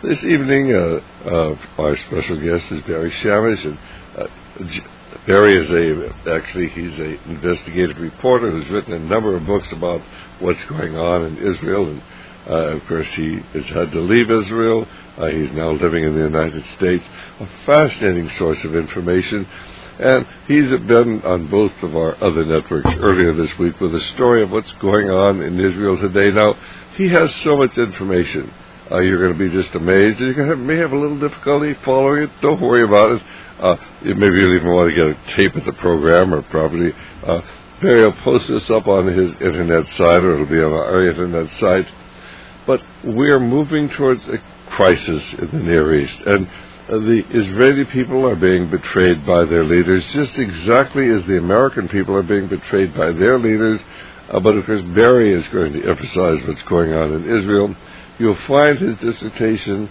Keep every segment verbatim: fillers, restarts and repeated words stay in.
This evening, uh, uh, our special guest is Barry Shamish, and uh, J- Barry is a actually he's an investigative reporter who's written a number of books about what's going on in Israel, and uh, of course he has had to leave Israel. Uh, he's now living in the United States. A fascinating source of information, and he's been on both of our other networks earlier this week with a story of what's going on in Israel today. Now, he has so much information. Uh, you're going to be just amazed. You're going to have, may have a little difficulty following it. Don't worry about it. Uh, maybe you'll even want to get a tape of the program or probably. Uh, Barry will post this up on his internet site, or it'll be on our internet site. But we're moving towards a crisis in the Near East. And uh, the Israeli people are being betrayed by their leaders, just exactly as the American people are being betrayed by their leaders. Uh, but of course, Barry is going to emphasize what's going on in Israel. You'll find his dissertation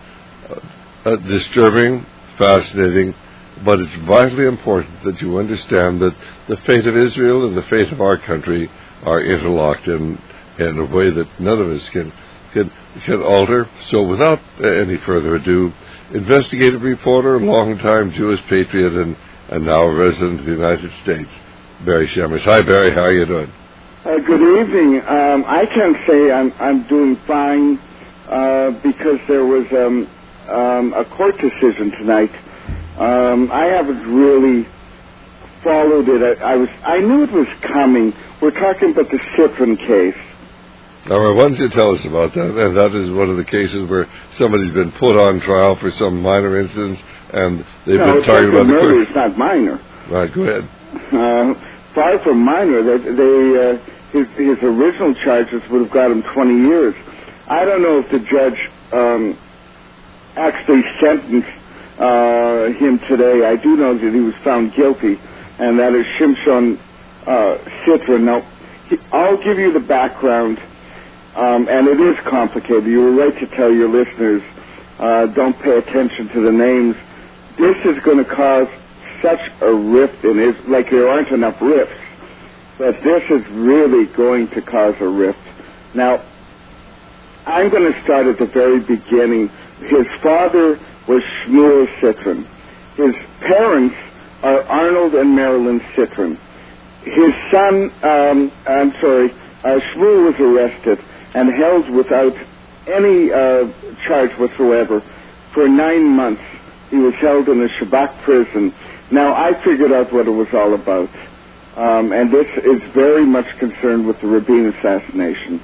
uh, uh, disturbing, fascinating, but it's vitally important that you understand that the fate of Israel and the fate of our country are interlocked in, in a way that none of us can can, can alter. So without uh, any further ado, investigative reporter, longtime Jewish patriot, and, and now a resident of the United States, Barry Shamish. Hi, Barry. How are you doing? Uh, good evening. Um, I can't say I'm, I'm doing fine. Uh, because there was um, um, a court decision tonight. Um, I haven't really followed it. I, I was I knew it was coming. We're talking about the Citron case. All right, why don't you tell us about that? And that is one of the cases where somebody's been put on trial for some minor incidents, and they've no, been talking about the murder. court. It's not minor. Right, go ahead. Uh, far from minor. They, they uh, his, his original charges would have got him twenty years. I don't know if the judge um, actually sentenced uh, him today. I do know that he was found guilty, and that is Shimshon uh, Citron. Now, he, I'll give you the background, um, and it is complicated. You were right to tell your listeners, uh, don't pay attention to the names. This is going to cause such a rift in it, like there aren't enough rifts, but this is really going to cause a rift. Now, I'm going to start at the very beginning. His father was Shmuel Citron. His parents are Arnold and Marilyn Citron. His son, um, I'm sorry, uh, Shmuel was arrested and held without any uh, charge whatsoever for nine months. He was held in a Shabbat prison. Now, I figured out what it was all about, um, and this is very much concerned with the Rabin assassination.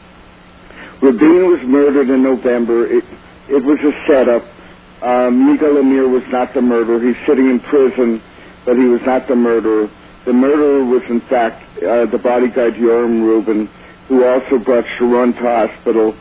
Rabin was murdered in November. It, it was a setup. Um, Yigal Amir was not the murderer. He's sitting in prison, but he was not the murderer. The murderer was, in fact, uh, the bodyguard Yoram Rubin, who also brought Sharon to hospital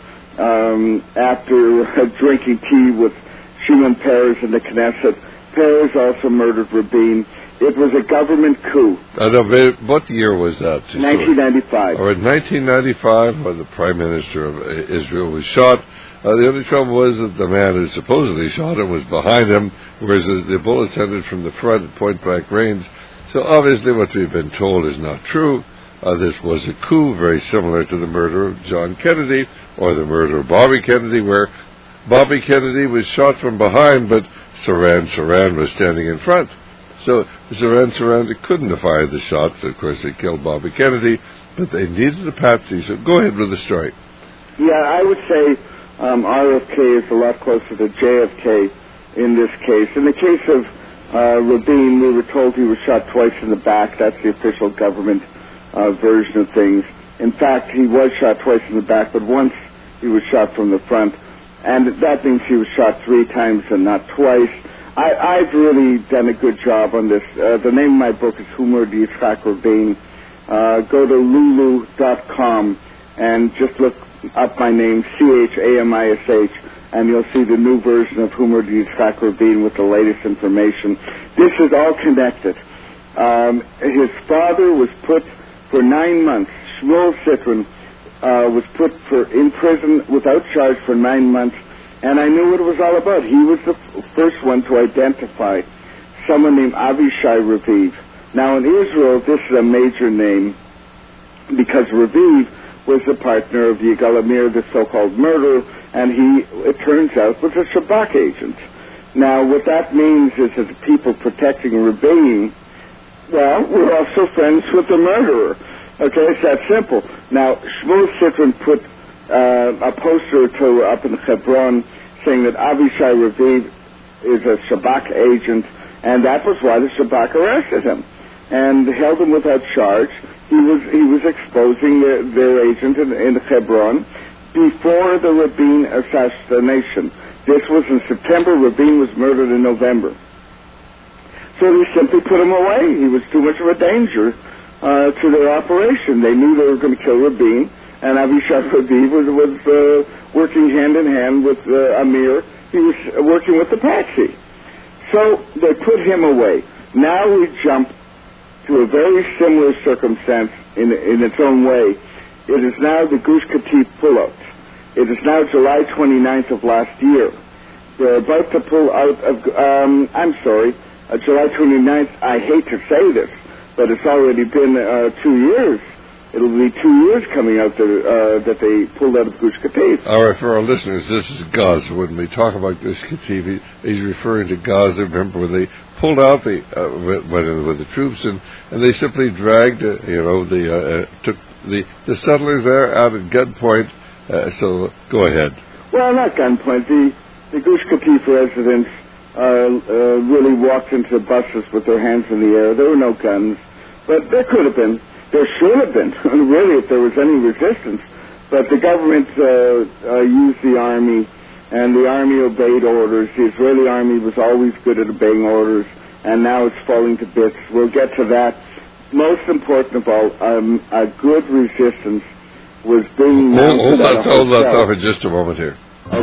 um, after uh, drinking tea with Shimon Peres in the Knesset. Peres also murdered Rabin. It was a government coup. I know, what year was that? nineteen ninety-five. Or in nineteen ninety-five, when the Prime Minister of Israel was shot. Uh, the only trouble was that the man who supposedly shot him was behind him, whereas the bullets entered from the front at point-blank range. So obviously what we've been told is not true. Uh, this was a coup very similar to the murder of John Kennedy, or the murder of Bobby Kennedy, where Bobby Kennedy was shot from behind, but Saran Saran was standing in front. So Saran Saran couldn't have fired the shots. Of course, they killed Bobby Kennedy, but they needed a patsy. So go ahead with the story. Yeah, I would say um, R F K is a lot closer to J F K in this case. In the case of uh, Rabin, we were told he was shot twice in the back. That's the official government uh, version of things. In fact, he was shot twice in the back, but once he was shot from the front. And that means he was shot three times and not twice. I, I've really done a good job on this. Uh, the name of my book is Humor de Yitzhak Rabin. Uh, go to lulu dot com and just look up my name, C H A M I S H, and you'll see the new version of Humor de Yitzhak Rabin with the latest information. This is all connected. Um, his father was put for nine months. Shmuel Citron uh, was put for in prison without charge for nine months. And I knew what it was all about. He was the f- first one to identify someone named Avishai Raviv. Now, in Israel, this is a major name because Raviv was the partner of Yigal Amir, the so-called murderer, and he, it turns out, was a Shabak agent. Now, what that means is that the people protecting Rabin, well, we're also friends with the murderer. Okay, it's that simple. Now, Shmuel Citrin put uh, a poster or two up in Hebron saying that Avishai Raviv is a Shabak agent, and that was why the Shabak arrested him and held him without charge. He was he was exposing their, their agent in, in Hebron before the Rabin assassination. This was in September. Rabin was murdered in November. So they simply put him away. He was too much of a danger uh, to their operation. They knew they were going to kill Rabin, and Avishai Raviv was, was uh, working hand in hand with uh, Amir. He was working with the patsy. So they put him away. Now we jump to a very similar circumstance in, in its own way. It is now the Gush Katif pullout. It is now July twenty-ninth of last year. They're about to pull out of, um, I'm sorry, uh, July twenty-ninth, I hate to say this, but it's already been uh, two years. It'll be two years coming out there, uh, that they pulled out of Gush Katif. All right, for our listeners, this is Gaza. When we talk about Gush Katif, he, he's referring to Gaza. Remember when they pulled out, they uh, went in with the troops, and, and they simply dragged, uh, you know, the uh, uh, took the, the settlers there out at gunpoint. Uh, so go ahead. Well, not gunpoint. The, the Gush Katif residents uh, uh, really walked into the buses with their hands in the air. There were no guns, but there could have been. There should have been, really, if there was any resistance. But the government uh, uh, used the army, and the army obeyed orders. The Israeli army was always good at obeying orders, and now it's falling to bits. We'll get to that. Most important of all, um, a good resistance was being mounted. Hold that, hold that thought for just a moment here.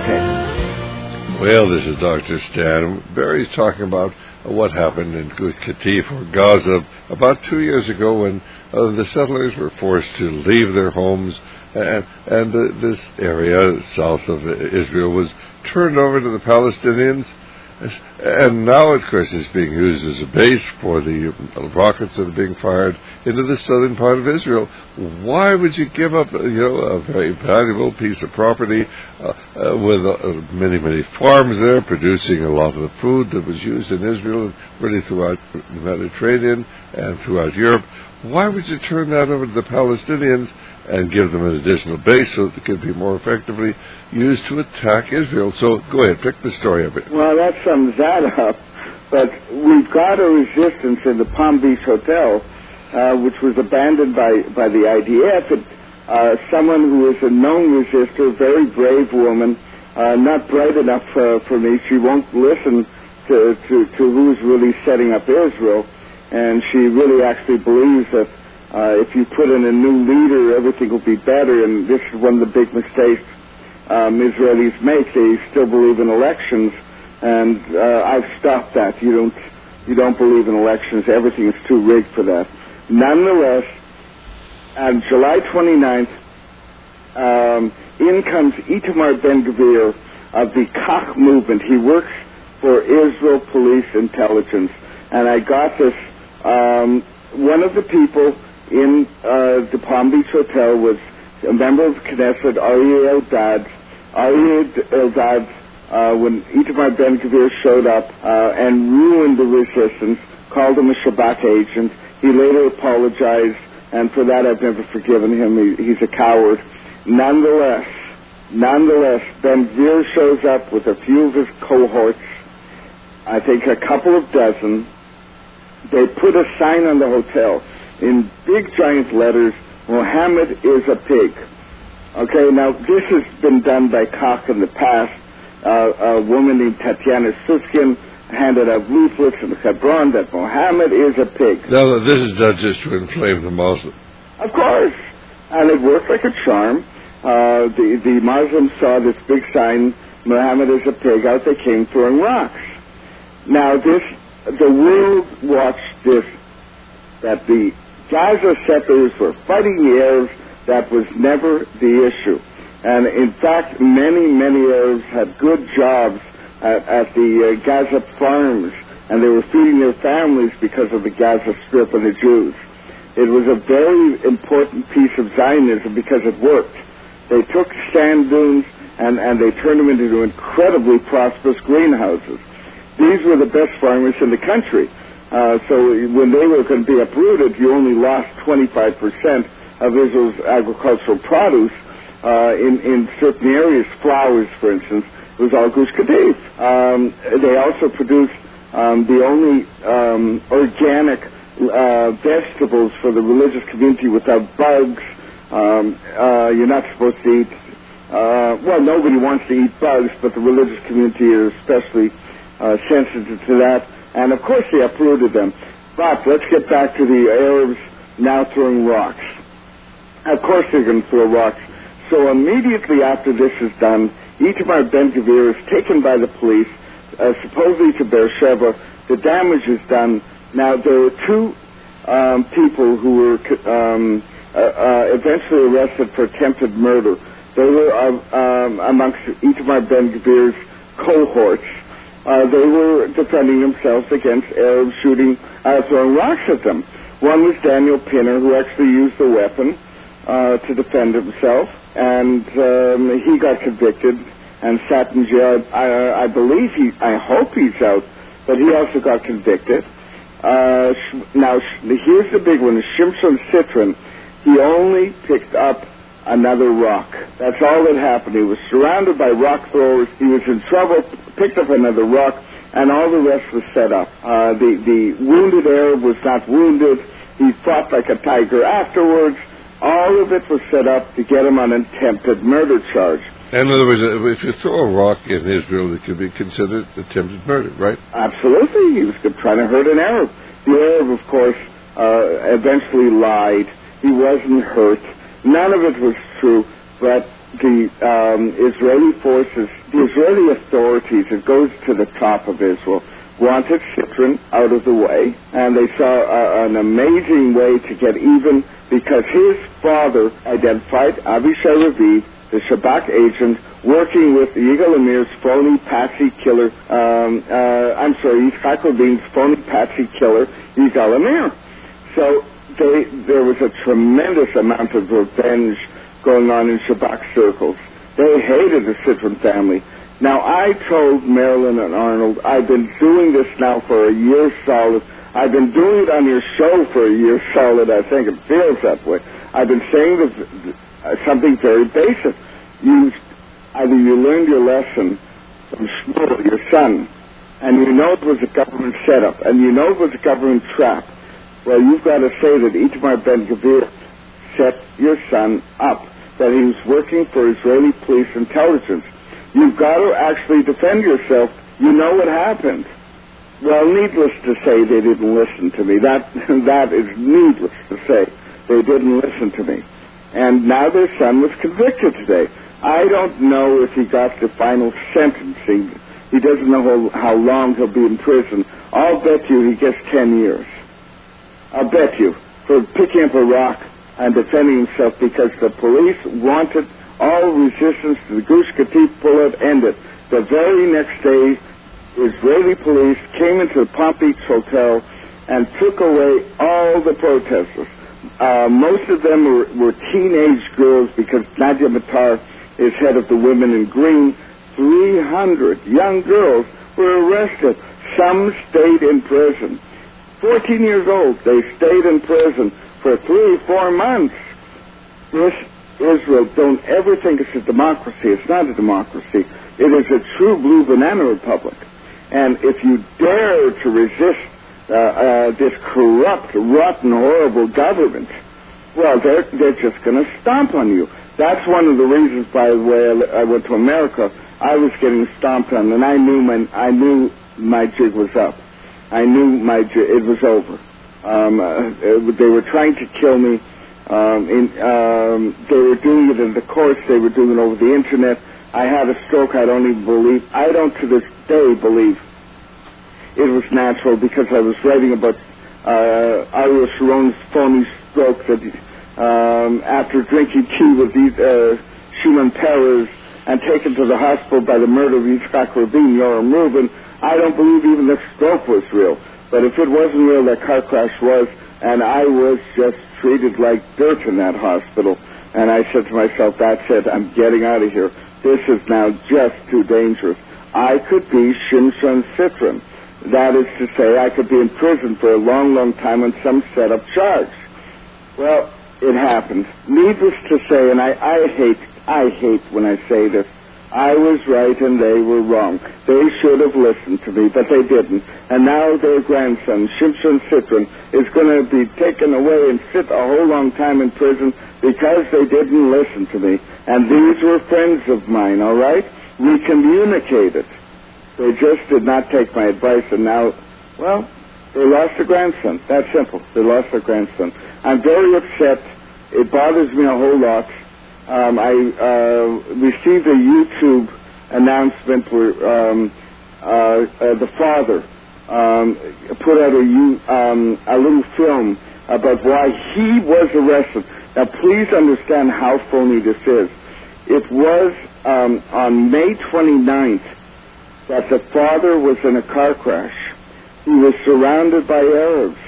Okay. Well, this is Doctor Stan. Barry's talking about what happened in Gush Katif or Gaza about two years ago when uh, the settlers were forced to leave their homes, and, and uh, this area south of Israel was turned over to the Palestinians. And now, of course, it's being used as a base for the rockets that are being fired into the southern part of Israel. Why would you give up, you know, a very valuable piece of property uh, uh, with uh, many, many farms there, producing a lot of the food that was used in Israel and really throughout the Mediterranean and throughout Europe? Why would you turn that over to the Palestinians and give them an additional base so that it could be more effectively used to attack Israel? So go ahead, pick the story up. Well, that sums that up. But we've got a resistance in the Palm Beach Hotel, uh, which was abandoned by, by the I D F. It, uh, someone who is a known resistor, very brave woman, uh, not bright enough uh, for me. She won't listen to, to, to who's really setting up Israel. And she really actually believes that uh, if you put in a new leader, everything will be better. And this is one of the big mistakes um, Israelis make. They still believe in elections, and uh, I've stopped that. You don't, you don't believe in elections. Everything is too rigged for that. Nonetheless, on July twenty-ninth, um, in comes Itamar Ben-Gvir of the Kach movement. He works for Israel Police Intelligence, and I got this. Um, one of the people in uh, the Palm Beach Hotel was a member of Knesset, Aryeh Eldad. Aryeh Eldad, uh, when Itamar Ben-Gvir showed up uh, and ruined the resistance, called him a Shabak agent. He later apologized, and for that I've never forgiven him. He, he's a coward. Nonetheless, nonetheless, Ben-Gvir shows up with a few of his cohorts, I think a couple of dozen. They put a sign on the hotel in big giant letters, Mohammed is a pig. Okay, now this has been done by Kach in the past. Uh, a woman named Tatiana Suskin handed out leaflets in Hebron that Mohammed is a pig. Now, this is not just to inflame the Muslim. Of course. And it worked like a charm. Uh, the, the Muslims saw this big sign, Mohammed is a pig, out they came throwing rocks. Now, this, the world watched this, that the Gaza settlers were fighting the Arabs. That was never the issue. And in fact, many, many Arabs had good jobs at, at the uh, Gaza farms, and they were feeding their families because of the Gaza Strip and the Jews. It was a very important piece of Zionism because it worked. They took sand dunes and, and they turned them into incredibly prosperous greenhouses. These were the best farmers in the country. Uh, so when they were going to be uprooted, you only lost twenty-five percent of Israel's agricultural produce. Uh, in, in certain areas, flowers, for instance, it was all Gush Katif. Um, they also produced um, the only um, organic uh, vegetables for the religious community without bugs. Um, uh, you're not supposed to eat, uh, well, nobody wants to eat bugs, but the religious community is especially uh, sensitive to that. And, of course, they uprooted them. But let's get back to the Arabs now throwing rocks. Of course they're going to throw rocks. So immediately after this is done, Itamar Ben-Gvir is taken by the police, uh, supposedly to Beersheba. The damage is done. Now, there were two um, people who were um, uh, uh, eventually arrested for attempted murder. They were uh, um, amongst Itamar Ben-Gvir's cohorts. Uh, they were defending themselves against Arabs shooting, uh, throwing rocks at them. One was Daniel Pinner, who actually used the weapon uh, to defend himself. And um, he got convicted and sat in jail. I, I believe he, I hope he's out, but he also got convicted. Uh, now, here's the big one. Shimshon Citron, he only picked up another rock. That's all that happened. He was surrounded by rock throwers. He was in trouble, picked up another rock, and all the rest was set up. Uh, the, the wounded Arab was not wounded. He fought like a tiger afterwards. All of it was set up to get him on an attempted murder charge. In other words, if you throw a rock in Israel, it could be considered attempted murder, right? Absolutely. He was trying to hurt an Arab. The Arab, of course, uh, eventually lied. He wasn't hurt. None of it was true, but the um, Israeli forces, the Israeli authorities, it goes to the top of Israel, wanted Citron out of the way, and they saw uh, an amazing way to get even, because his father identified Avishai Raviv, the Shabak agent, working with Yigal Amir's phony patsy killer, um, uh, I'm sorry, Yitzhak Rabin's phony patsy killer, Yigal Amir. So they, there was a tremendous amount of revenge going on in Shabak circles. They hated the Citron family. Now, I told Marilyn and Arnold, I've been doing this now for a year solid. I've been doing it on your show for a year solid. I think it feels that way. I've been saying this, uh, something very basic. You, either you learned your lesson from Shmuel, your son, and you know it was a government setup, and you know it was a government trap. Well, you've got to say that Itamar Ben-Gvir set your son up, that he was working for Israeli police intelligence. You've got to actually defend yourself. You know what happened. Well, needless to say, they didn't listen to me. That that is needless to say. They didn't listen to me. And now their son was convicted today. I don't know if he got the final sentencing. He doesn't know how, how long he'll be in prison. I'll bet you he gets ten years. I'll bet you, for picking up a rock and defending himself, because the police wanted all resistance to the Gush Katif pullout ended. The very next day, Israeli police came into the Palm Beach Hotel and took away all the protesters. Uh, most of them were, were teenage girls, because Nadia Matar is head of the Women in Green. three hundred young girls were arrested. Some stayed in prison. fourteen years old, they stayed in prison for three, four months. This Israel, don't ever think it's a democracy. It's not a democracy. It is a true blue banana republic. And if you dare to resist uh, uh, this corrupt, rotten, horrible government, well, they're, they're just going to stomp on you. That's one of the reasons, by the way, I, I went to America. I was getting stomped on, and I knew my, I knew my jig was up. I knew my jig, it was over. Um, uh, they were trying to kill me. Um, in, um, they were doing it in the courts. They were doing it over the internet. I had a stroke. I don't even believe. I don't to this day believe it was natural, because I was writing about uh, Ariel Sharon's phony stroke that um, after drinking tea with uh, Shimon Peres and taken to the hospital by the murder of Yitzhak Rabin, Yoram Rubin. I don't believe even the stroke was real. But if it wasn't real, that car crash was, and I was just treated like dirt in that hospital. And I said to myself, that's it, I'm getting out of here. this is now just too dangerous. I could be Shimshon Sitron. That is to say, I could be in prison for a long, long time on some set-up charge. Well, it happened. Needless to say, and I, I hate, I hate when I say this, I was right and they were wrong. They should have listened to me, but they didn't. And now their grandson, Shimshon Sitron, is going to be taken away and sit a whole long time in prison because they didn't listen to me. And these were friends of mine, all right? We communicated. They just did not take my advice, and now, well, they lost a grandson. That's simple. They lost their grandson. I'm very upset. It bothers me a whole lot. Um, I uh, received a YouTube announcement where um, uh, uh, the father um, put out a, um, a little film about why he was arrested. Now, please understand how phony this is. It was um, on May twenty-ninth that the father was in a car crash. He was surrounded by Arabs.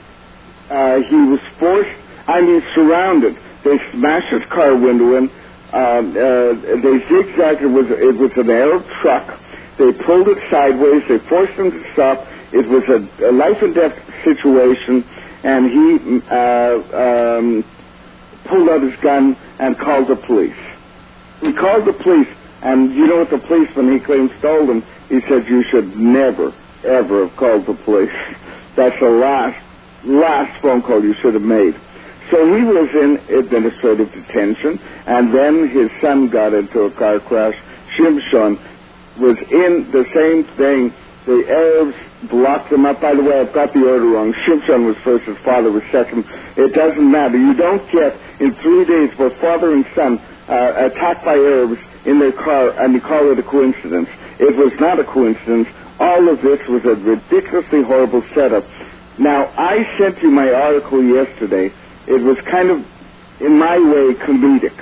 Uh, he was forced, I mean surrounded. They smashed his car window in. Um, uh, they zigzagged. It was, it was an Arab truck. They pulled it sideways. They forced him to stop. It was a, a life and death situation, and he uh, um, pulled out his gun and called the police. He called the police, and you know what the policeman he claims told him? He said, you should never, ever have called the police. That's the last, last phone call you should have made. So he was in administrative detention, and then his son got into a car crash. Shimshon was in the same thing. The Arabs blocked him up. By the way, I've got the order wrong. Shimshon was first, his father was second. It doesn't matter. You don't get, in three days, both father and son uh, attacked by Arabs in their car, and you call it a coincidence. It was not a coincidence. All of this was a ridiculously horrible setup. Now, I sent you my article yesterday. It was kind of, in my way, comedic.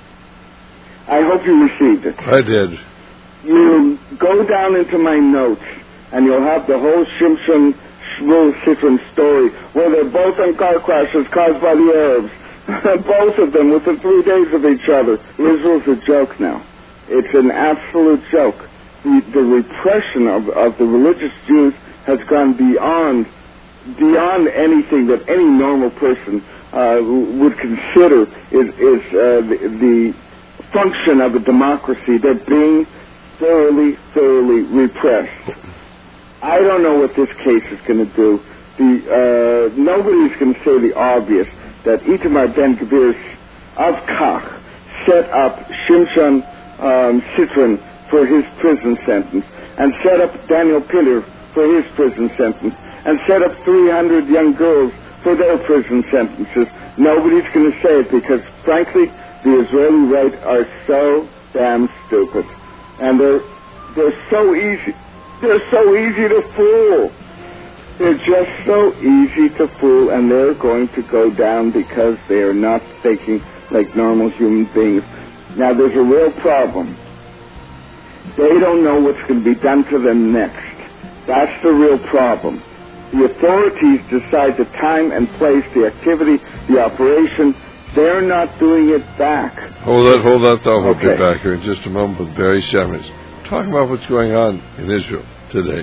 I hope you received it. I did. You go down into my notes, and you'll have the whole Shimshon Shmuel Sitron story, where they're both in car crashes caused by the Arabs. Both of them within three days of each other. Israel's a joke now. It's an absolute joke. The, the repression of, of the religious Jews has gone beyond beyond anything that any normal person uh, would consider is, is uh, the, the function of a democracy. They're being thoroughly, thoroughly repressed. I don't know what this case is going to do. The, uh, nobody's going to say the obvious, that Itamar Ben-Gvir of Kach set up Shimshon um, Sitron for his prison sentence, and set up Daniel Piller for his prison sentence, and set up three hundred young girls for their prison sentences. Nobody's going to say it because, frankly, the Israeli right are so damn stupid. And they're, they're so easy. They're so easy to fool. They're just so easy to fool, and they're going to go down because they are not thinking like normal human beings. Now, there's a real problem. They don't know what's going to be done to them next. That's the real problem. The authorities decide the time and place, the activity, the operation. They're not doing it back. Hold that, hold that thought. We'll Okay. get back here in just a moment with Barry Shemesh. Talking about what's going on in Israel today.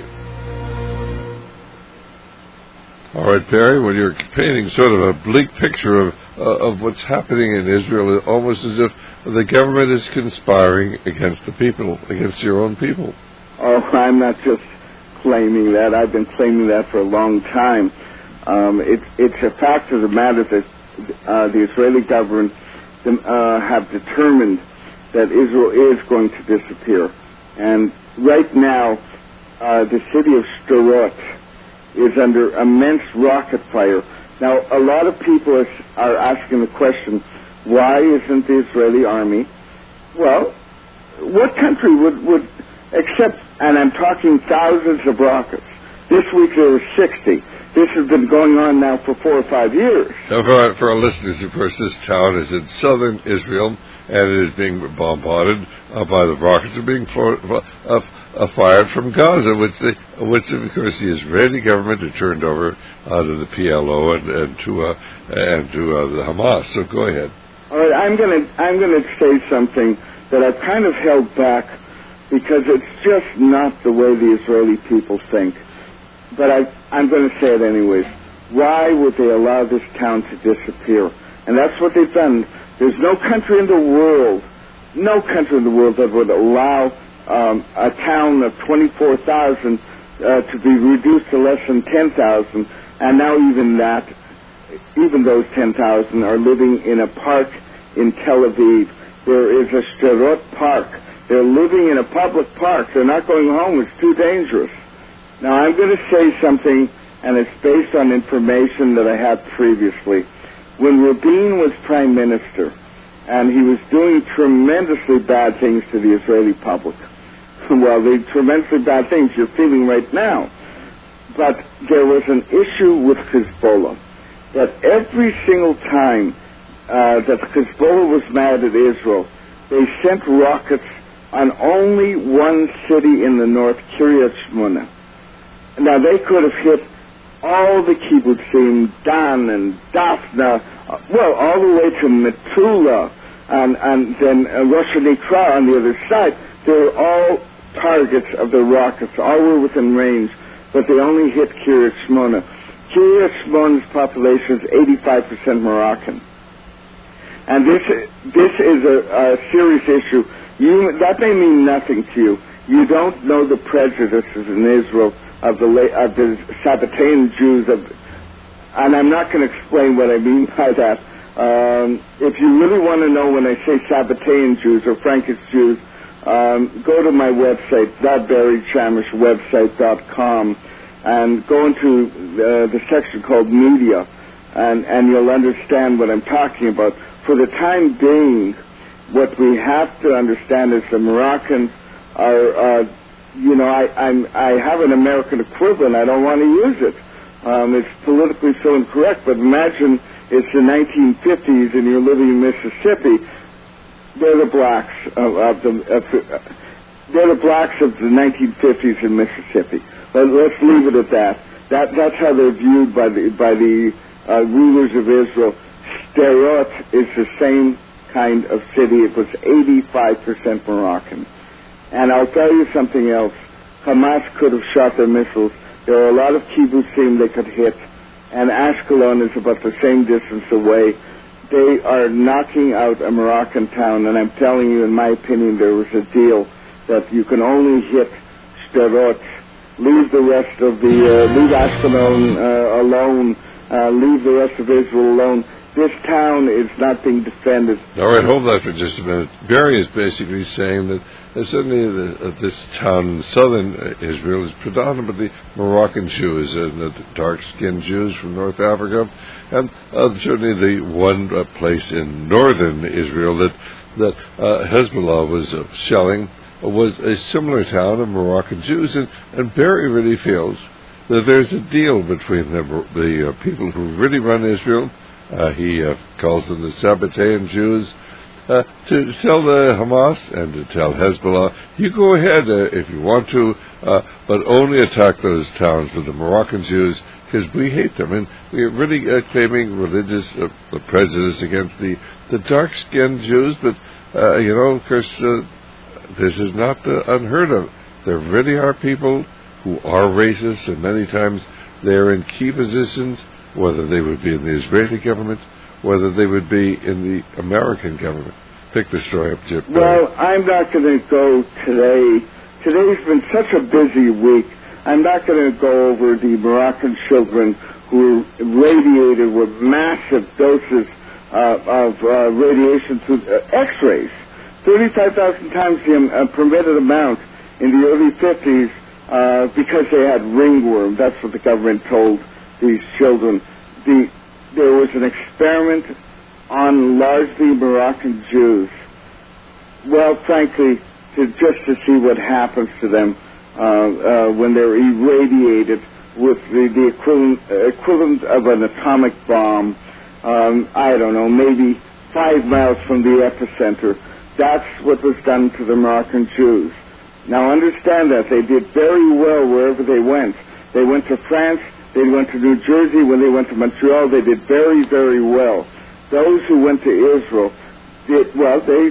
All right, Barry, when you're painting sort of a bleak picture of uh, of what's happening in Israel, almost as if the government is conspiring against the people, against your own people. Oh, I'm not just claiming that. I've been claiming that for a long time. Um, it, it's a fact of the matter that uh, the Israeli government uh, have determined that Israel is going to disappear. And right now, uh, the city of Sderot is under immense rocket fire. Now, a lot of people are, are asking the question, why isn't the Israeli army? Well, what country would, would accept, and I'm talking thousands of rockets. This week there were sixty. This has been going on now for four or five years. Now, for our, for our listeners, of course, this town is in southern Israel, and it is being bombarded uh, by the rockets that are being flo- uh, uh, fired from Gaza, which, they, which, of course, the Israeli government had turned over uh, to the P L O and, and to uh, and to uh, the Hamas. So go ahead. All right, I'm going to I'm going to say something that I've kind of held back because it's just not the way the Israeli people think. But I, I'm going to say it anyways. Why would they allow this town to disappear? And that's what they've done. There's no country in the world, no country in the world that would allow um, a town of twenty-four thousand uh, to be reduced to less than ten thousand. And now even that, even those ten thousand are living in a park in Tel Aviv. There is a Sderot Park. They're living in a public park. They're not going home. It's too dangerous. Now, I'm going to say something, and it's based on information that I had previously. When Rabin was prime minister, and he was doing tremendously bad things to the Israeli public, well, the tremendously bad things you're feeling right now, but there was an issue with Hezbollah, that every single time uh, that Hezbollah was mad at Israel, they sent rockets on only one city in the north, Kiryat Shmona. Now, they could have hit all the kibbutzim, Dan and Daphna, uh, well, all the way to Metula, and, and then uh, Rosh Nikra on the other side. They were all targets of the rockets. All were within range, but they only hit Kiryat Shmona. Kiryat Shmona's population is eighty-five percent Moroccan. And this this is a, a serious issue. You, that may mean nothing to you. You don't know the prejudices in Israel of the of the Sabbatean Jews, of, and I'm not going to explain what I mean by that. Um, if you really want to know when I say Sabbatean Jews or Frankish Jews, um, go to my website, the barry chamish website dot com, and go into the, the section called Media, and, and you'll understand what I'm talking about. For the time being, what we have to understand is the Moroccans are, uh, you know, I, I'm, I have an American equivalent. I don't want to use it. Um, it's politically so incorrect, but imagine it's the nineteen fifties and you're living in Mississippi. They're the blacks of, of the, of, uh, they're the blacks of the nineteen fifties in Mississippi. But let's leave it at that. That that's how they're viewed by the by the uh, rulers of Israel. Sderot is the same kind of city. It was eighty-five percent Moroccan. And I'll tell you something else. Hamas could have shot their missiles. There are a lot of kibbutzim they could hit, and Ashkelon is about the same distance away. They are knocking out a Moroccan town, and I'm telling you, in my opinion, there was a deal that you can only hit Sderot, leave the rest of the, uh, leave Ashkelon uh, alone, uh, leave the rest of Israel alone. This town is not being defended. All right, hold that for just a minute. Barry is basically saying that uh, certainly the, uh, this town in southern uh, Israel is predominantly Moroccan Jews and uh, dark-skinned Jews from North Africa, and uh, certainly the one uh, place in northern Israel that that uh, Hezbollah was uh, shelling was a similar town of Moroccan Jews, and, and Barry really feels that there's a deal between the, the uh, people who really run Israel. Uh, he uh, calls them the Sabbatean Jews, uh, to tell the Hamas and to tell Hezbollah, you go ahead uh, if you want to, uh, but only attack those towns with the Moroccan Jews, because we hate them. And we're really uh, claiming religious uh, prejudice against the, the dark-skinned Jews, but, uh, you know, of course, uh, this is not uh, unheard of. There really are people who are racist, and many times they're in key positions, whether they would be in the Israeli government, whether they would be in the American government. Pick the story up, Chip. Well, I'm not going to go today. Today's been such a busy week. I'm not going to go over the Moroccan children who were radiated with massive doses uh, of uh, radiation through uh, X-rays, thirty-five thousand times the uh, permitted amount in the early fifties uh, because they had ringworm. That's what the government told these children. The, there was an experiment on largely Moroccan Jews. Well, frankly, to just to see what happens to them uh, uh, when they're irradiated with the, the equivalent, uh, equivalent of an atomic bomb, um, I don't know, maybe five miles from the epicenter. That's what was done to the Moroccan Jews. Now, understand that. They did very well wherever they went. They went to France. They went to New Jersey. When they went to Montreal, they did very, very well. Those who went to Israel did, well, they,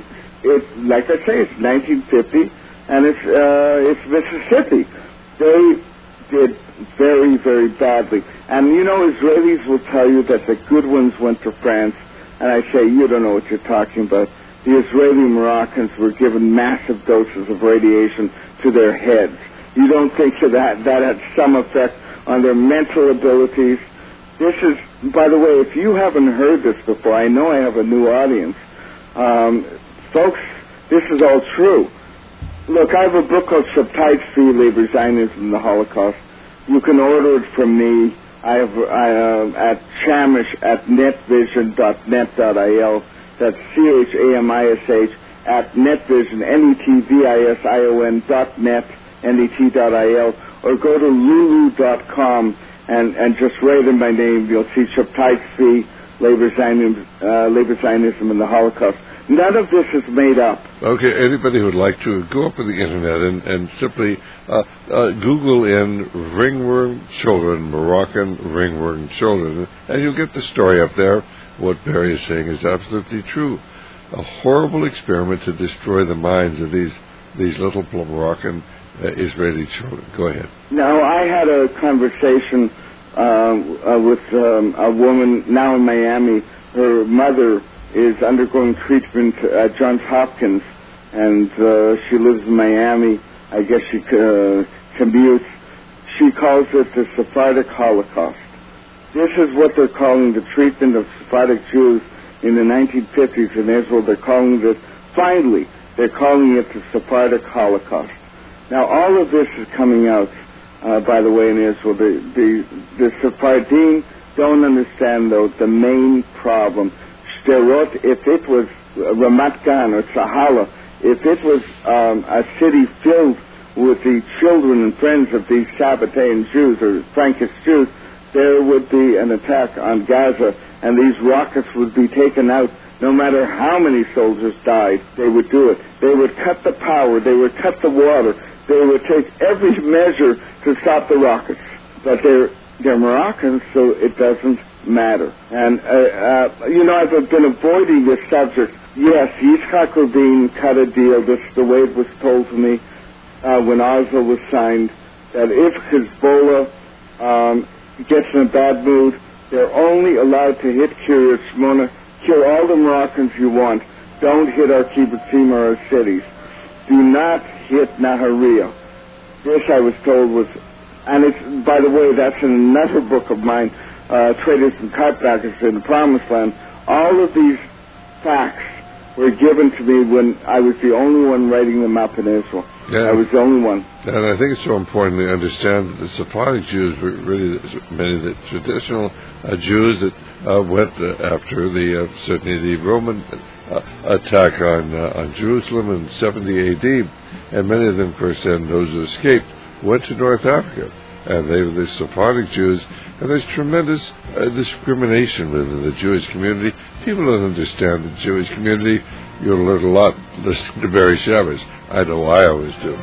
it, like I say, it's nineteen fifty, and it's uh, it's Mississippi. They did very, very badly. And, you know, Israelis will tell you that the good ones went to France, and I say, you don't know what you're talking about. The Israeli Moroccans were given massive doses of radiation to their heads. You don't think that that had some effect on their mental abilities? This is, by the way, if you haven't heard this before, I know I have a new audience. Um, folks, this is all true. Look, I have a book called Subtitle Three, Labor, Zionism, and the Holocaust. You can order it from me. I have I, uh, at chamish at netvision dot net dot I L. That's C H A M I S H at netvision, N E T V I S I O N dot net, N E T dot I L, or go to lulu dot com and, and just write in my name. You'll see Subtitle Three, Labor, Zionism, uh, Labor, Zionism, and the Holocaust. None of this is made up. Okay, anybody who would like to go up on the internet and, and simply uh, uh, Google in ringworm children, Moroccan ringworm children, and you'll get the story up there. What Barry is saying is absolutely true. A horrible experiment to destroy the minds of these these little Moroccan uh, Israeli children. Go ahead. Now, I had a conversation uh, uh, with um, a woman now in Miami. Her mother is undergoing treatment at Johns Hopkins, and uh, she lives in Miami. I guess she uh, commutes. She calls it the Sephardic Holocaust. This is what they're calling the treatment of Sephardic Jews in the nineteen fifties in Israel. They're calling it, finally, they're calling it the Sephardic Holocaust. Now, all of this is coming out, uh, by the way, in Israel. The, the, the Sephardim don't understand, though, the main problem. Sderot, if it was Ramat Gan or Sahala, if it was um, a city filled with the children and friends of these Sabbatean Jews or Frankish Jews, there would be an attack on Gaza, and these rockets would be taken out. No matter how many soldiers died, they would do it. They would cut the power. They would cut the water. They would take every measure to stop the rockets. But they're, they're Moroccans, so it doesn't matter. And, uh, uh, you know, I've been avoiding this subject. Yes, Yitzhak Rabin cut a deal. This is the way it was told to me uh, when Oslo was signed, that if Hezbollah um, gets in a bad mood, they're only allowed to hit Kiryat Shmona, kill all the Moroccans you want. Don't hit our kibbutzim or our cities. Do not hit Nahariya. This, I was told, was, and it's, by the way, that's in another book of mine, uh, Traders and Cartbackers in the Promised Land. All of these facts were given to me when I was the only one writing them up in Israel. Yeah. I was the only one. And I think it's so important to understand that the Sephardic Jews were really many of the traditional uh, Jews that uh, went uh, after the, uh, certainly the Roman uh, attack on uh, on Jerusalem in seventy A D, and many of them, of course, and those who escaped, went to North Africa. And they were the Sephardic Jews, and there's tremendous uh, discrimination within the Jewish community. People don't understand the Jewish community. You'll learn a lot listening to Barry Shammers. I know I always do.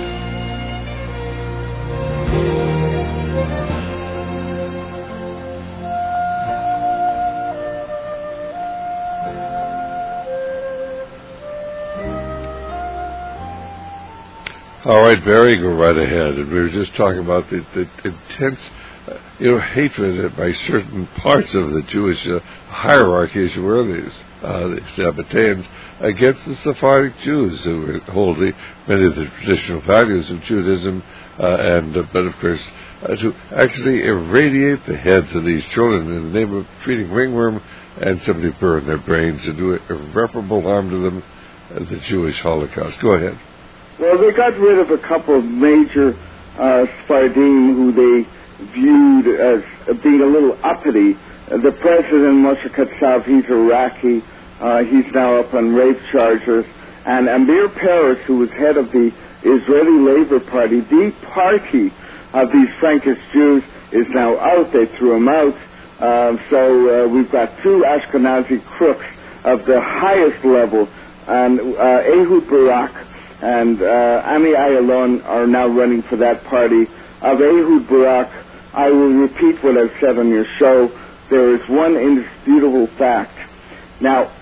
All right, Barry, go right ahead. And we were just talking about the, the intense, uh, you know, hatred by certain parts of the Jewish uh, hierarchy, as you were, these uh, the Sabbateans, against the Sephardic Jews who hold the, many of the traditional values of Judaism, uh, and uh, but of course uh, to actually irradiate the heads of these children in the name of treating ringworm and simply burn their brains and do irreparable harm to them, uh, the Jewish Holocaust. Go ahead. Well, they got rid of a couple of major uh, Sephardim who they viewed as being a little uppity. Uh, the president, Moshe Katsav, he's Iraqi. Uh, he's now up on rape charges. And Amir Peretz, who was head of the Israeli Labor Party, the party of these Frankish Jews, is now out. They threw him out. Uh, so uh, we've got two Ashkenazi crooks of the highest level. And uh, Ehud Barak and uh, Ami Ayalon are now running for that party. Of Ehud Barak, I will repeat what I've said on your show. There is one indisputable fact. Now,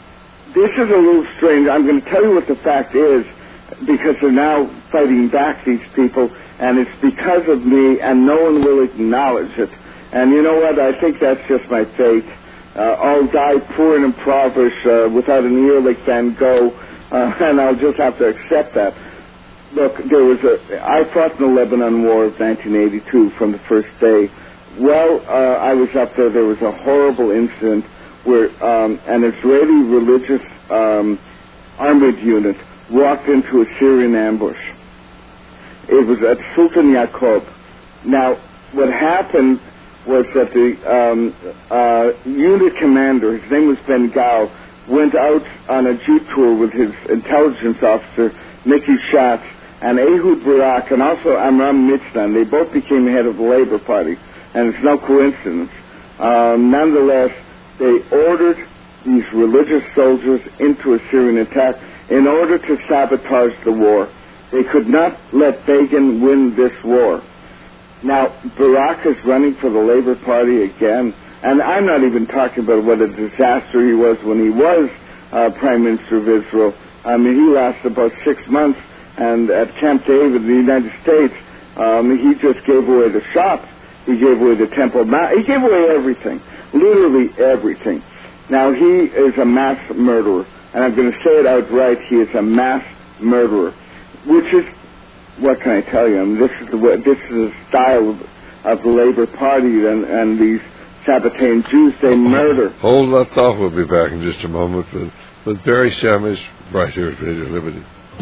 this is a little strange. I'm going to tell you what the fact is, because they're now fighting back, these people, and it's because of me, and no one will acknowledge it. And you know what? I think that's just my fate. Uh, I'll die poor and impoverished uh, without an ear like Van Gogh, uh, and I'll just have to accept that. Look, there was a. I fought in the Lebanon War of nineteen eighty-two from the first day. Well, uh, I was up there. There was a horrible incident where um, an Israeli religious um, armored unit walked into a Syrian ambush. It was at Sultan Yaqub. Now, what happened was that the um, uh, unit commander, his name was Ben Gal, went out on a jeep tour with his intelligence officer, Mickey Schatz, and Ehud Barak, and also Amram Mitzna. They both became head of the Labor Party, and it's no coincidence. Um, nonetheless, they ordered these religious soldiers into a Syrian attack in order to sabotage the war. They could not let Begin win this war. Now, Barak is running for the Labor Party again, and I'm not even talking about what a disaster he was when he was uh, Prime Minister of Israel. I mean, he lasted about six months, and at Camp David in the United States, um, he just gave away the shops. He gave away the Temple Mount. He gave away everything, literally everything. Now, he is a mass murderer, and I'm going to say it outright. He is a mass murderer, which is, what can I tell you? I mean, this is the way, this is the style of, of the Labor Party and, and these Sabbatean Jews. They murder. Hold that thought. We'll be back in just a moment with, with Barry Samish right here at Radio Liberty.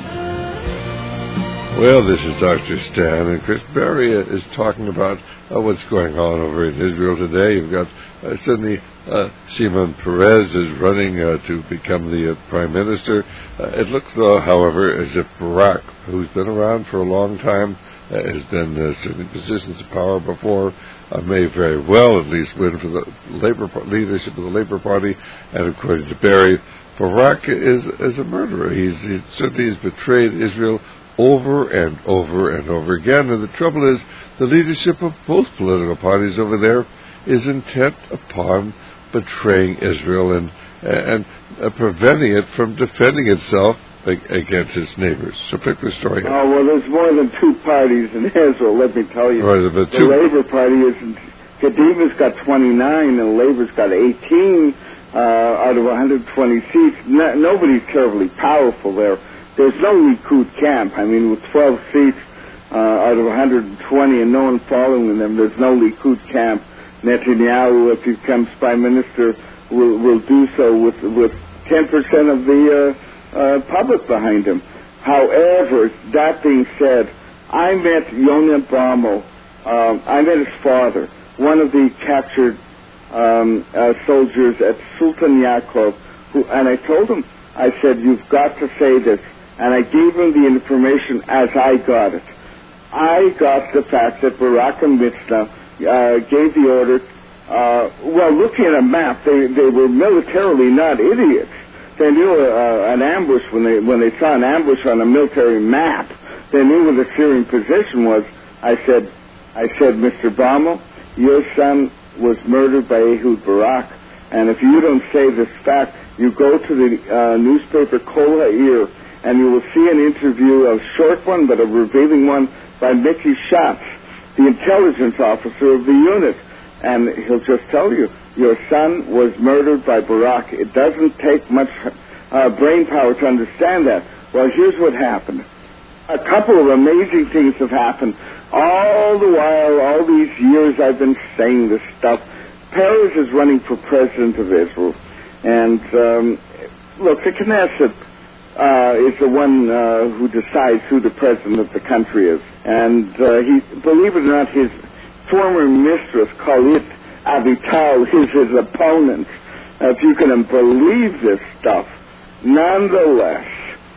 Well, this is Doctor Stan, and Chris Barry is talking about uh, what's going on over in Israel today. You've got uh, suddenly uh, Shimon Peres is running uh, to become the uh, Prime Minister. Uh, it looks, though, however, as if Barak, who's been around for a long time, uh, has been uh, certainly in positions of power before, uh, may very well at least win for the Labor leadership of the Labor Party. And according to Barry, Barak is is a murderer. He's, he's certainly has betrayed Israel over and over and over again. And the trouble is, the leadership of both political parties over there is intent upon betraying Israel and and uh, preventing it from defending itself against its neighbors. So pick the story. Oh, well, there's more than two parties in Israel, let me tell you. Right, but the two. Labor Party isn't. Kadimah's got twenty-nine, and Labor's got eighteen uh, out of one hundred twenty seats. No, nobody's terribly powerful there. There's no Likud camp. I mean, with twelve seats uh, out of one hundred twenty and no one following them, there's no Likud camp. Netanyahu, if he becomes prime minister, will will do so with with ten percent of the uh, uh, public behind him. However, that being said, I met Yonah Baumel. Um, I met his father, one of the captured um, uh, soldiers at Sultan Yaqub, who, and I told him, I said, you've got to say this. And I gave him the information as I got it. I got the fact that Barak and Mitzna uh, gave the order. Uh, well, looking at a map, they, they were militarily not idiots. They knew uh, an ambush when they when they saw an ambush on a military map. They knew where the Syrian position was. I said, I said, Mister Baumel, your son was murdered by Ehud Barak, and if you don't say this fact, you go to the uh, newspaper Kol Ha'ir, and you will see an interview, a short one, but a revealing one, by Mickey Schatz, the intelligence officer of the unit. And he'll just tell you, your son was murdered by Barak. It doesn't take much uh, brain power to understand that. Well, here's what happened. A couple of amazing things have happened. All the while, all these years I've been saying this stuff. Peres is running for president of Israel. And, um, look, the Knesset Uh, is the one uh, who decides who the president of the country is. And uh, he, believe it or not, his former mistress, Khalid Avital, is his opponent. Uh, if you can believe this stuff. Nonetheless,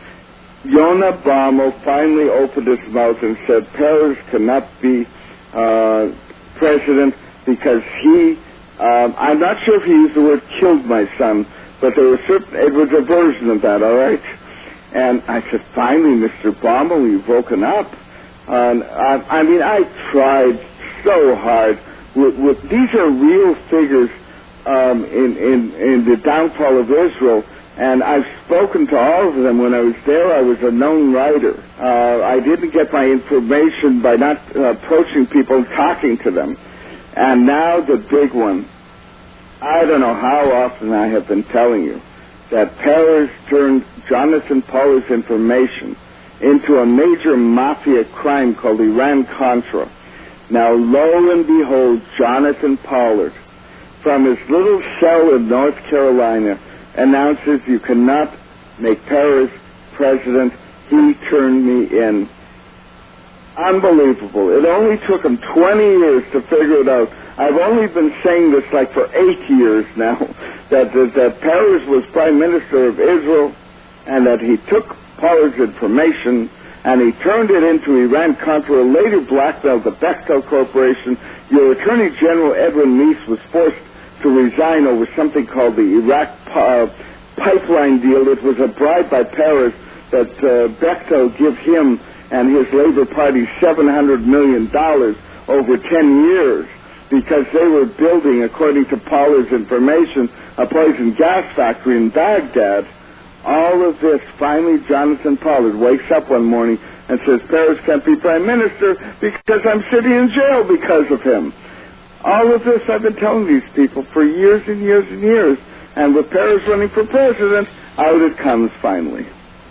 Yonah Baumel finally opened his mouth and said Peres cannot be uh, president because he, um, I'm not sure if he used the word killed my son, but there was certain, it was a version of that, all right? And I said, finally, Mister Baumel, you've woken up. And I, I mean, I tried so hard. With, with, these are real figures um, in, in, in the downfall of Israel. And I've spoken to all of them. When I was there, I was a known writer. Uh, I didn't get my information by not uh, approaching people and talking to them. And now the big one. I don't know how often I have been telling you that Peres turned Jonathan Pollard's information into a major mafia crime called Iran-Contra. Now, lo and behold, Jonathan Pollard, from his little cell in North Carolina, announces you cannot make Peres president. He turned me in. Unbelievable. It only took him twenty years to figure it out. I've only been saying this like for eight years now, that, that, that Peres was prime minister of Israel and that he took Pollard's information and he turned it into Iran-Contra, later blackmailed the Bechtel Corporation. Your Attorney General, Edwin Meese, was forced to resign over something called the Iraq uh, pipeline deal. It was a bribe by Peres that uh, Bechtel give him and his Labor Party seven hundred million dollars over ten years because they were building, according to Pollard's information, a poison gas factory in Baghdad. All of this, finally Jonathan Pollard wakes up one morning and says, Peres can't be prime minister because I'm sitting in jail because of him. All of this I've been telling these people for years and years and years. And with Peres running for president, out it comes finally.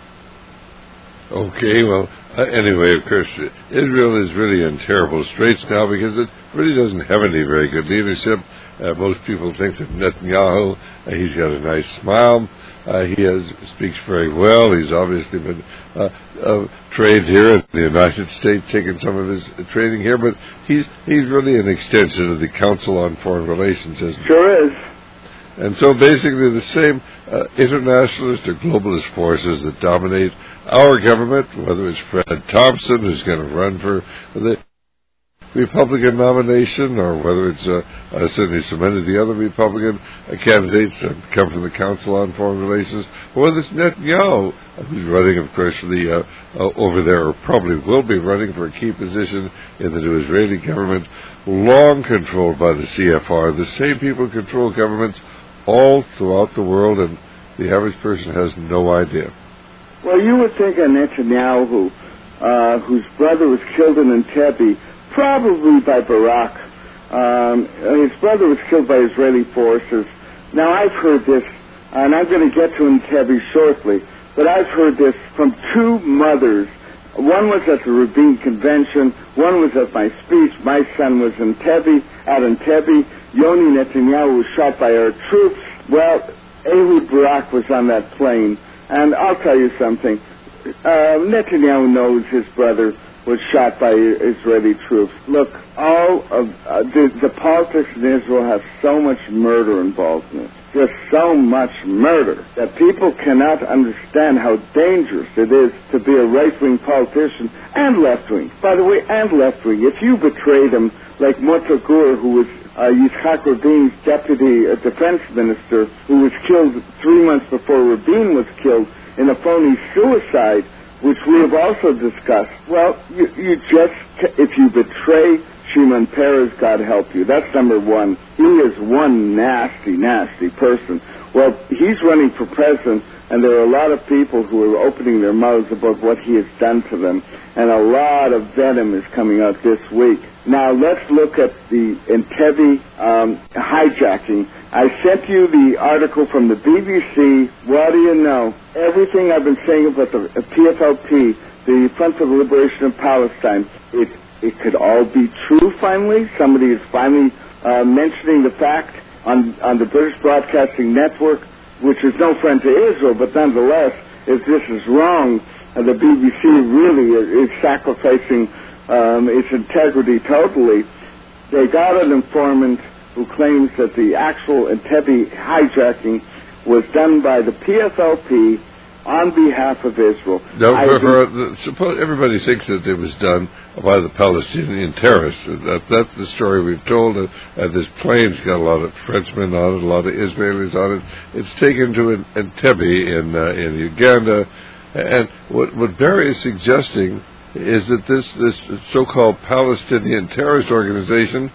Okay, well, uh, anyway, of course, Israel is really in terrible straits now because it really doesn't have any very good leadership. Uh, most people think that Netanyahu, uh, he's got a nice smile. Uh, he has, speaks very well. He's obviously been uh, uh, trained here in the United States, taken some of his uh, training here, but he's he's really an extension of the Council on Foreign Relations, isn't he? Sure is. And so basically the same uh, internationalist or globalist forces that dominate our government, whether it's Fred Thompson, who's going to run for the Republican nomination, or whether it's uh, uh, certainly so many of the other Republican uh, candidates that come from the Council on Foreign Relations, or whether it's Netanyahu, uh, who's running, of course, for the uh, uh, over there, or probably will be running for a key position in the new Israeli government, long controlled by the C F R. The same people control governments all throughout the world, and the average person has no idea. Well, you would think a Netanyahu, uh, whose brother was killed in Entebbe, probably by Barak. Um, his brother was killed by Israeli forces. Now, I've heard this, and I'm going to get to Entebbe shortly, but I've heard this from two mothers. One was at the Rabin Convention. One was at my speech. My son was in Entebbe, at Entebbe. Yoni Netanyahu was shot by our troops. Well, Ehud Barak was on that plane. And I'll tell you something. Uh, Netanyahu knows his brother was shot by Israeli troops. Look, all of uh, the, the politics in Israel have so much murder involved in it. Just so much murder that people cannot understand how dangerous it is to be a right-wing politician and left-wing. By the way, and left-wing. If you betray them, like Motza Gur, who was uh, Yitzhak Rabin's deputy uh, defense minister, who was killed three months before Rabin was killed in a phony suicide, which we have also discussed. Well, you, you just, if you betray Shimon Peres, God help you. That's number one. He is one nasty, nasty person. Well, he's running for president, and there are a lot of people who are opening their mouths about what he has done to them, and a lot of venom is coming out this week. Now, let's look at the Entebbe um, hijacking. I sent you the article from the B B C. What do you know? Everything I've been saying about the P F L P, the Front for the Liberation of Palestine, it, it could all be true finally. Somebody is finally uh, mentioning the fact on, on the British Broadcasting Network, which is no friend to Israel, but nonetheless, if this is wrong, uh, the B B C really is, is sacrificing um, its integrity totally. They got an informant who claims that the actual Entebbe hijacking was done by the P F L P on behalf of Israel. No, for, for, suppose everybody thinks that it was done by the Palestinian terrorists. That, that's the story we've told. Uh, uh, this plane's got a lot of Frenchmen on it, a lot of Israelis on it. It's taken to Entebbe in uh, in Uganda, and what what Barry is suggesting is that this this so-called Palestinian terrorist organization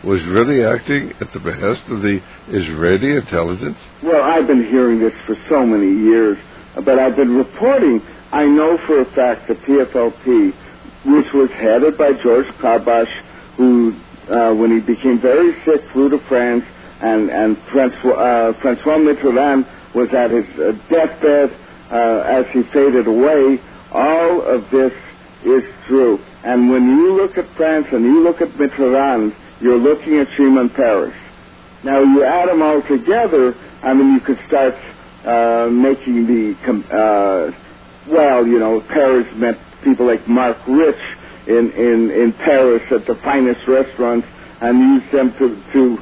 was really acting at the behest of the Israeli intelligence? Well, I've been hearing this for so many years, but I've been reporting. I know for a fact the P F L P, which was headed by George Kabash, who, uh, when he became very sick, flew to France, and, and Francois, uh, Francois Mitterrand was at his uh, deathbed uh, as he faded away. All of this is true. And when you look at France and you look at Mitterrand, you're looking at Shimon Peres. Now, you add them all together, I mean, you could start uh, making the, uh, well, you know, Peres met people like Mark Rich in, in, in Paris at the finest restaurants and used them to, to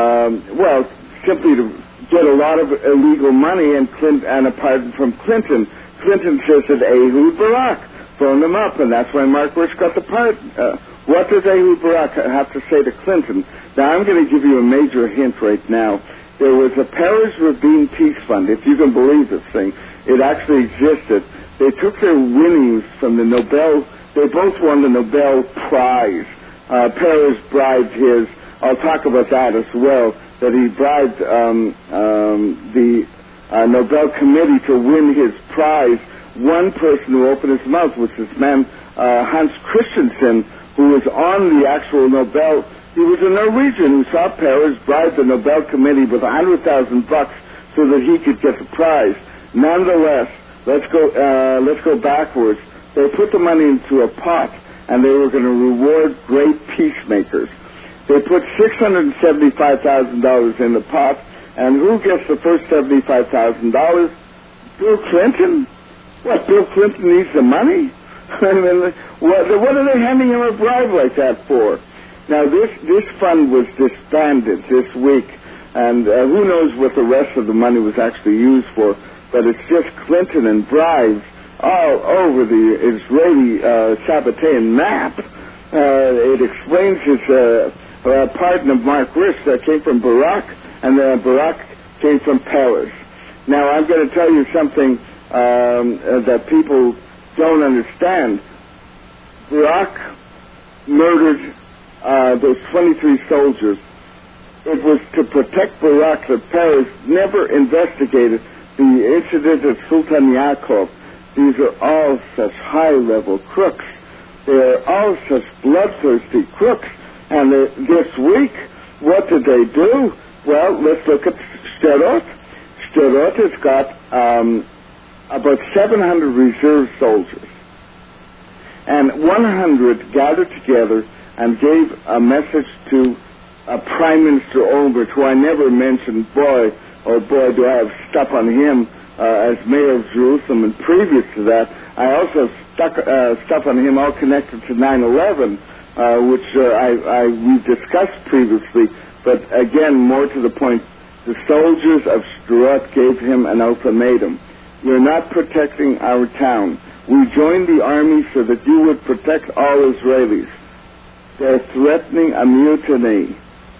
um, well, simply to get a lot of illegal money, and Clinton, and apart from Clinton, Clinton says that Ehud Barak phoned him up, and that's why Mark Rich got the part. Uh, what does Ehud Barak have to say to Clinton? Now, I'm going to give you a major hint right now. There was a Peres Rabin Peace Fund, if you can believe this thing. It actually existed. They took their winnings from the Nobel. They both won the Nobel Prize. Uh, Peres bribed his. I'll talk about that as well. That he bribed um, um, the uh, Nobel Committee to win his prize. One person who opened his mouth was this man uh, Hans Christensen, who was on the actual Nobel. He was a Norwegian who saw Peres bribe the Nobel Committee with a hundred thousand bucks so that he could get the prize. Nonetheless, let's go. Uh, let's go backwards. They put the money into a pot, and they were going to reward great peacemakers. They put six hundred seventy-five thousand dollars in the pot, and who gets the first seventy-five thousand dollars? Bill Clinton. What? Bill Clinton needs the money? I mean, what, what are they handing him a bribe like that for? Now, this, this fund was disbanded this week, and uh, who knows what the rest of the money was actually used for, but it's just Clinton and bribes all over the Israeli uh, Sabbatean map. Uh, it explains his uh, uh, pardon of Mark Rich that came from Barak, and uh, Barak came from Peres. Now, I'm going to tell you something um, uh, that people don't understand. Barak murdered Uh, those twenty-three soldiers. It was to protect Barak that Peres never investigated the incident at Sultan Yaakov. These are all such high-level crooks. They are all such bloodthirsty crooks. And uh, this week, what did they do? Well, let's look at Sderot. Sderot has got um, about seven hundred reserve soldiers. And one hundred gathered together and gave a message to uh, Prime Minister Olmert, who I never mentioned. Boy, oh boy, do I have stuff on him uh, as mayor of Jerusalem. And previous to that, I also stuck uh, stuff on him all connected to nine eleven, uh, which uh, I, I we discussed previously. But again, more to the point, the soldiers of Sderot gave him an ultimatum. You're not protecting our town. We joined the army so that you would protect all Israelis. They're threatening a mutiny.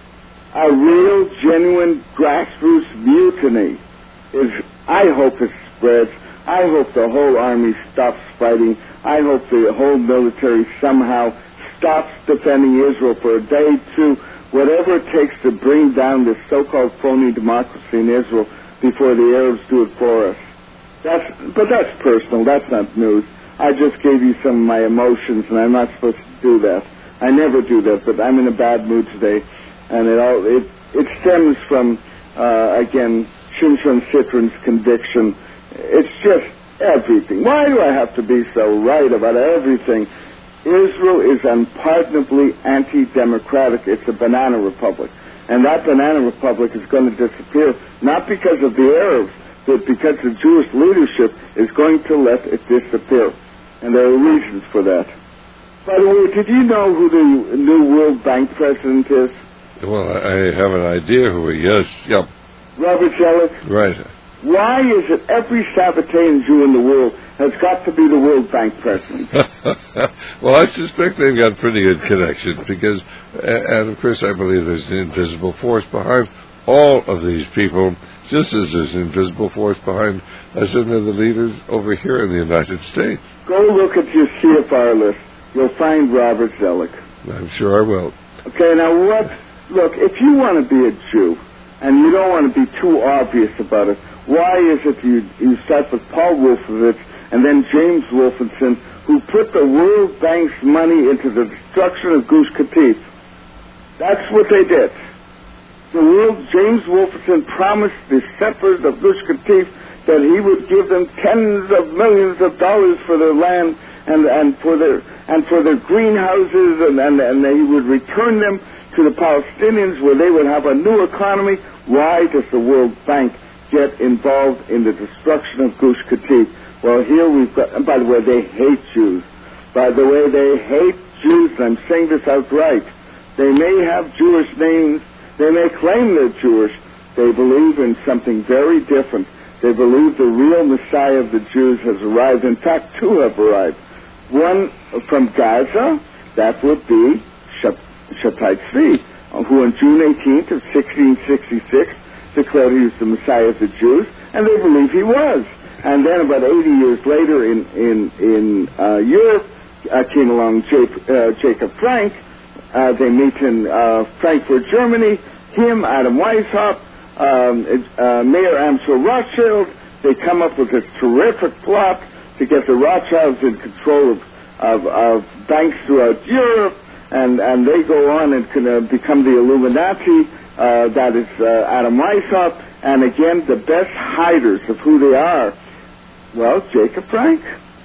A real, genuine, grassroots mutiny. Is, I hope it spreads. I hope the whole army stops fighting. I hope the whole military somehow stops defending Israel for a day, two, whatever it takes to bring down this so-called phony democracy in Israel before the Arabs do it for us. That's, but that's personal. That's not news. I just gave you some of my emotions, and I'm not supposed to do that. I never do that, but I'm in a bad mood today, and it all it, it stems from uh, again Shimshon Citron's conviction. It's just everything. Why do I have to be so right about everything? Israel is unpardonably anti-democratic. It's a banana republic, and that banana republic is going to disappear not because of the Arabs, but because the Jewish leadership is going to let it disappear, and there are reasons for that. By the way, did you know who the new World Bank president is? Well, I have an idea who he is. Yep. Robert Zoellick? Right. Why is it every Sabbatean Jew in the world has got to be the World Bank president? Well, I suspect they've got pretty good connections because, and of course I believe there's an invisible force behind all of these people, just as there's an invisible force behind uh, some of the leaders over here in the United States. Go look at your C F R list. You'll find Robert Zoellick. I'm sure I will. Okay, now what look, if you want to be a Jew and you don't want to be too obvious about it, why is it you, you start with Paul Wolfowitz and then James Wolfenson, who put the World Bank's money into the destruction of Gush Katif? That's what they did. The world, James Wolfenson promised the settlers of Gush Katif that he would give them tens of millions of dollars for their land and, and for their and for their greenhouses, and, and, and he would return them to the Palestinians where they would have a new economy. Why does the World Bank get involved in the destruction of Gush Katif? Well, here we've got, and by the way, they hate Jews. By the way, they hate Jews, and I'm saying this outright. They may have Jewish names, they may claim they're Jewish, they believe in something very different. They believe the real Messiah of the Jews has arrived. In fact, two have arrived. One from Gaza, that would be Shabtai Tzvi, who on June eighteenth of sixteen sixty-six declared he was the Messiah of the Jews, and they believe he was. And then about eighty years later in, in, in uh, Europe uh, came along J- uh, Jacob Frank. Uh, they meet in uh, Frankfurt, Germany. Him, Adam Weishaupt, um, uh, Mayor Amschel Rothschild. They come up with this terrific plot to get the Rothschilds in control of, of, of banks throughout Europe. And, and they go on and can uh, become the Illuminati. Uh, that is uh, Adam Weishaupt. And again, the best hiders of who they are. Well, Jacob Frank.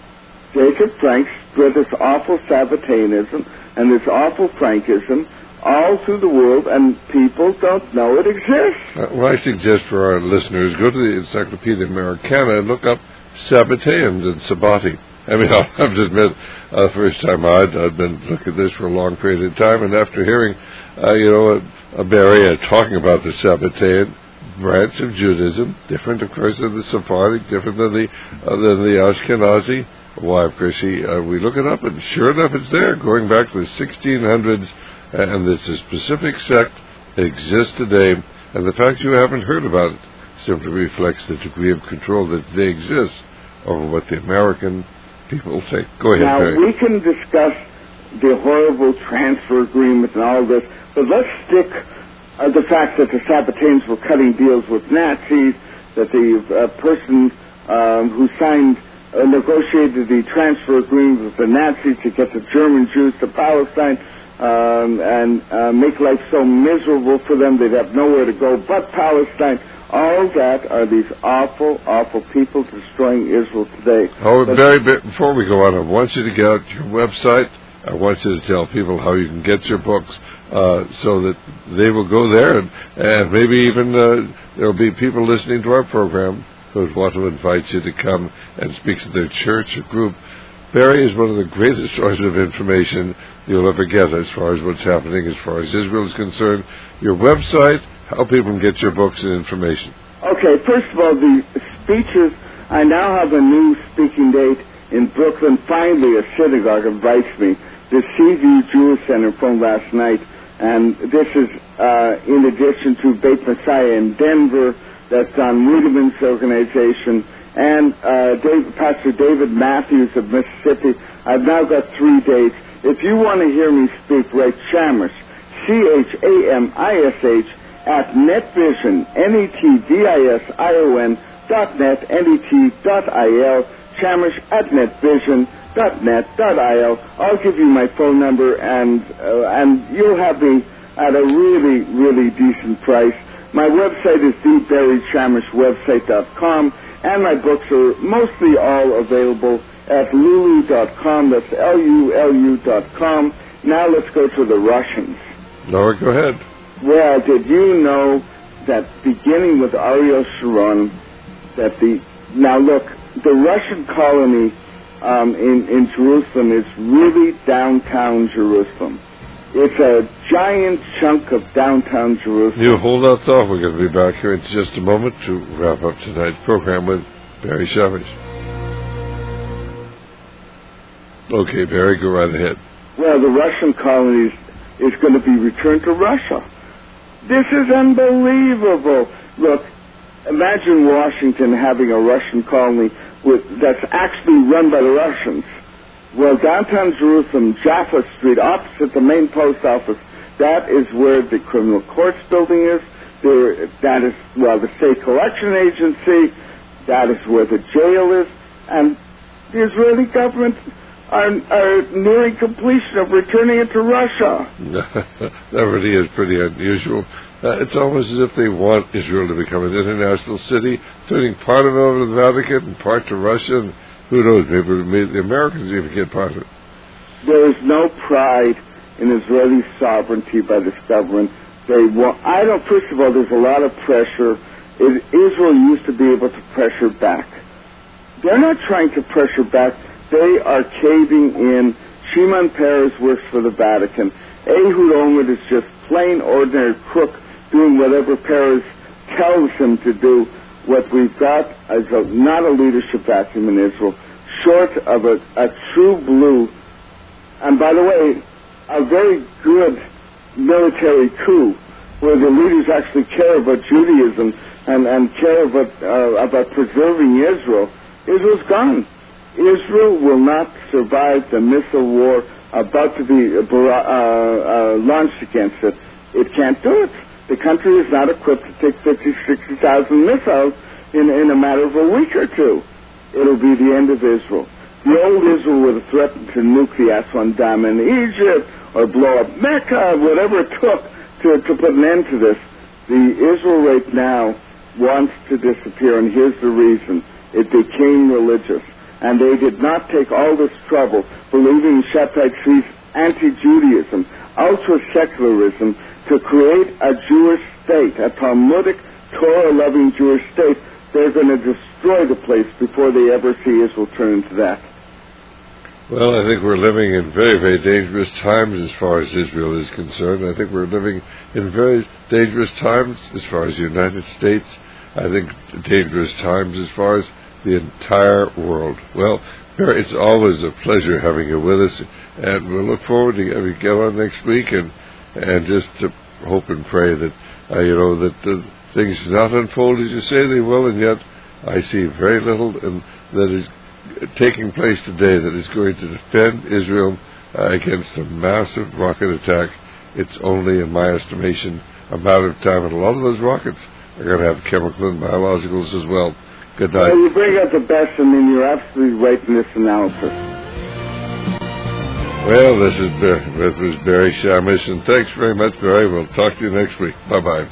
Jacob Frank spread this awful Sabbateanism and this awful Frankism all through the world, and people don't know it exists. Uh, well, I suggest for our listeners, go to the Encyclopedia Americana and look up Sabbateans and Sabbati. I mean, I'll have to admit, uh, the first time I'd, I'd been looking at this for a long period of time, and after hearing, uh, you know, a, a Barry uh, talking about the Sabbatean branch of Judaism, different, of course, than the Sephardic, different than the uh, than the Ashkenazi. Why, of course, he, uh, we look it up, and sure enough, it's there, going back to the sixteen hundreds, and it's a specific sect that exists today, and the fact you haven't heard about it simply reflects the degree of control that they exist over what the American people think. Go ahead, now, Barry. we can discuss the horrible transfer agreement and all this, but let's stick uh, the fact that the Sabbateans were cutting deals with Nazis, that the uh, person um, who signed Uh, negotiated the transfer agreement with the Nazis to get the German Jews to Palestine um, and uh, make life so miserable for them they'd have nowhere to go but Palestine. All that are these awful, awful people destroying Israel today. Oh, Barry, before we go on, I want you to get out your website. I want you to tell people how you can get your books uh, so that they will go there, and, and maybe even uh, there will be people listening to our program who would want to invite you to come and speak to their church or group. Barry is one of the greatest sources of information you'll ever get as far as what's happening as far as Israel is concerned. Your website, how people can get your books and information. Okay, first of all, the speeches. I now have a new speaking date in Brooklyn. Finally, a synagogue invites me. The Seaview Jewish Center from last night. And this is uh, in addition to Beit Messiah in Denver. That's Don Ruderman's organization, and uh, Dave, Pastor David Matthews of Mississippi. I've now got three dates. If you want to hear me speak, write Chamish, C H A M I S H, at NetVision, N E T V I S I O N, dot net, N E T dot I L, Chamish at netvision dot net dot I L. I'll give you my phone number, and uh, and you'll have me at a really, really decent price. My website is the barry chamish website dot com, and my books are mostly all available at lulu dot com. That's L U L U dot com. Now let's go to the Russians. Laura, go ahead. Well, did you know that beginning with Ariel Sharon, that the, now look, the Russian colony um, in, in Jerusalem is really downtown Jerusalem. It's a giant chunk of downtown Jerusalem. You hold that thought. We're going to be back here in just a moment to wrap up tonight's program with Barry Chamish. Okay, Barry, go right ahead. Well, the Russian colonies is going to be returned to Russia. This is unbelievable. Look, imagine Washington having a Russian colony with, that's actually run by the Russians. Well, downtown Jerusalem, Jaffa Street, opposite the main post office, That is where the criminal courts building is. There, that is, well, the state collection agency. That is where the jail is. And the Israeli government are, are nearing completion of returning it to Russia. That really is pretty unusual. Uh, it's almost as if they want Israel to become an international city, turning part of it over to the Vatican and part to Russia, and who knows, maybe, maybe the Americans even get part of it. There is no pride in Israeli sovereignty by this government. They want, I don't, first of all, there's a lot of pressure. It, Israel used to be able to pressure back. They're not trying to pressure back. They are caving in. Shimon Peres works for the Vatican. Ehud Olmert is just plain ordinary crook doing whatever Peres tells him to do. What we've got is a, not a leadership vacuum in Israel, short of a, a true blue, and by the way, a very good military coup where the leaders actually care about Judaism and, and care about, uh, about preserving Israel. Israel's gone. Israel will not survive the missile war about to be uh, uh, launched against it. It can't do it. The country is not equipped to take fifty, sixty thousand missiles in, in a matter of a week or two. It'll be the end of Israel. The old Israel would have threatened to nuke the Aswan Dam in Egypt or blow up Mecca, whatever it took to, to put an end to this. The Israel right now wants to disappear, and here's the reason. It became religious. And they did not take all this trouble believing in Shabtai Tzvi's anti-Judaism, ultra-secularism, to create a Jewish state, a Talmudic, Torah-loving Jewish state. They're going to destroy the place before they ever see Israel turn into that. Well, I think we're living in very, very dangerous times as far as Israel is concerned. I think we're living in very dangerous times as far as the United States. I think dangerous times as far as the entire world. Well, Barry, it's always a pleasure having you with us, and we'll look forward to having you get on next week, and and just to hope and pray that uh, you know that uh, things do not unfold as you say they will, and yet I see very little and that is taking place today that is going to defend Israel uh, against a massive rocket attack. It's only, in my estimation, a matter of time, and a lot of those rockets are going to have chemical and biologicals as well. Good night. Well, you bring out the best, and then you're absolutely right in this analysis. Well, this is this was Barry Shamish, and thanks very much, Barry. We'll talk to you next week. Bye-bye.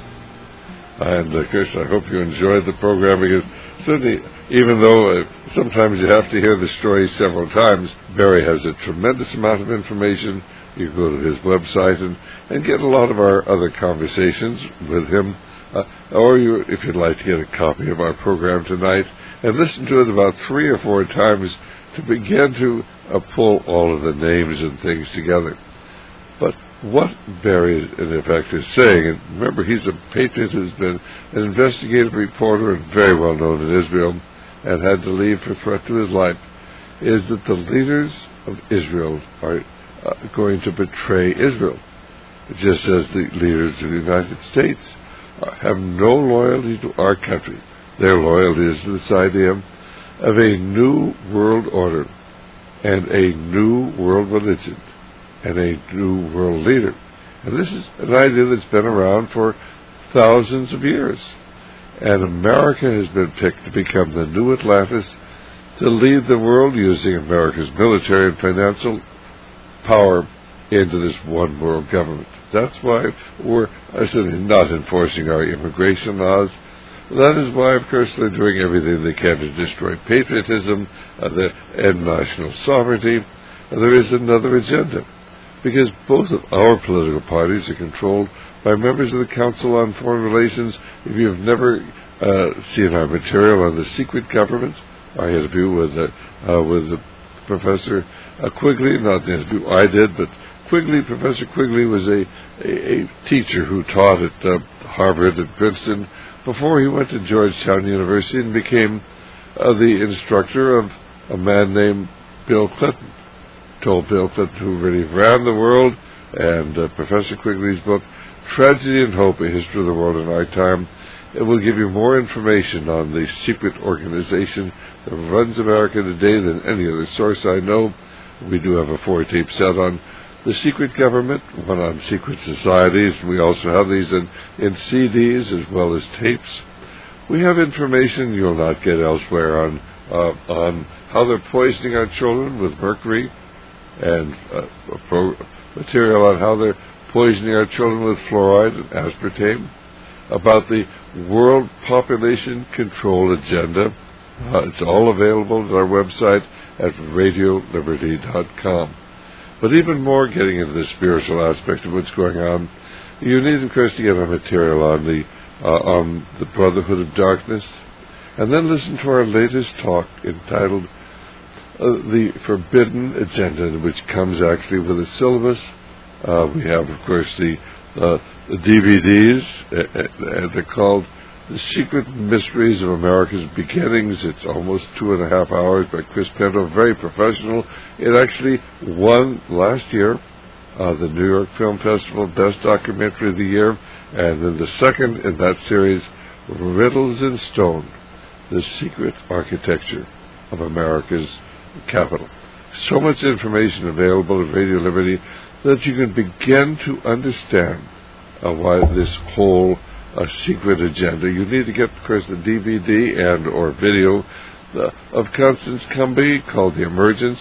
And, uh, Chris, I hope you enjoyed the program, because certainly, even though uh, sometimes you have to hear the story several times, Barry has a tremendous amount of information. You can go to his website and, and get a lot of our other conversations with him. Uh, or you, if you'd like to get a copy of our program tonight and listen to it about three or four times to begin to uh, pull all of the names and things together. But what Barry, in effect, is saying, and remember, he's a patriot who's been an investigative reporter and very well known in Israel and had to leave for threat to his life, is that the leaders of Israel are uh, going to betray Israel, just as the leaders of the United States have no loyalty to our country. Their loyalty is to this idea of a new world order and a new world religion and a new world leader. And this is an idea that's been around for thousands of years. And America has been picked to become the new Atlantis, to lead the world using America's military and financial power into this one world government. That's why we're certainly not enforcing our immigration laws. That is why, of course, they're doing everything they can to destroy patriotism uh, the, and national sovereignty. And there is another agenda, because both of our political parties are controlled by members of the Council on Foreign Relations. If you've never uh, seen our material on the secret government, our interview with uh, uh, with Professor uh, Quigley, not the interview I did, but Quigley, Professor Quigley was a, a, a teacher who taught at uh, Harvard and Princeton before he went to Georgetown University and became uh, the instructor of a man named Bill Clinton. Told Bill Clinton, who really ran the world, and uh, Professor Quigley's book, Tragedy and Hope, A History of the World in Our Time, it will give you more information on the secret organization that runs America today than any other source I know. We do have a four-tape set on The Secret Government, one on secret societies. We also have these in, in C Ds as well as tapes. We have information you'll not get elsewhere on uh, on how they're poisoning our children with mercury, and uh, a pro- material on how they're poisoning our children with fluoride and aspartame, about the World Population Control Agenda. Uh, it's all available at our website at radio liberty dot com. But even more, getting into the spiritual aspect of what's going on, you need, of course, to get our material on the uh, on the Brotherhood of Darkness, and then listen to our latest talk entitled uh, "The Forbidden Agenda," which comes actually with a syllabus. Uh, we have, of course, the, uh, the D V Ds. Uh, uh, they're called "The Secret Mysteries of America's Beginnings." It's almost two and a half hours by Chris Pinto, very professional. It actually won last year uh, the New York Film Festival Best Documentary of the Year, and then the second in that series, "Riddles in Stone: The Secret Architecture of America's Capital." So much information available at Radio Liberty that you can begin to understand uh, why this whole uh, secret agenda. You need to get, of course, the D V D and or video uh, of Constance Cumby called "The Emergence."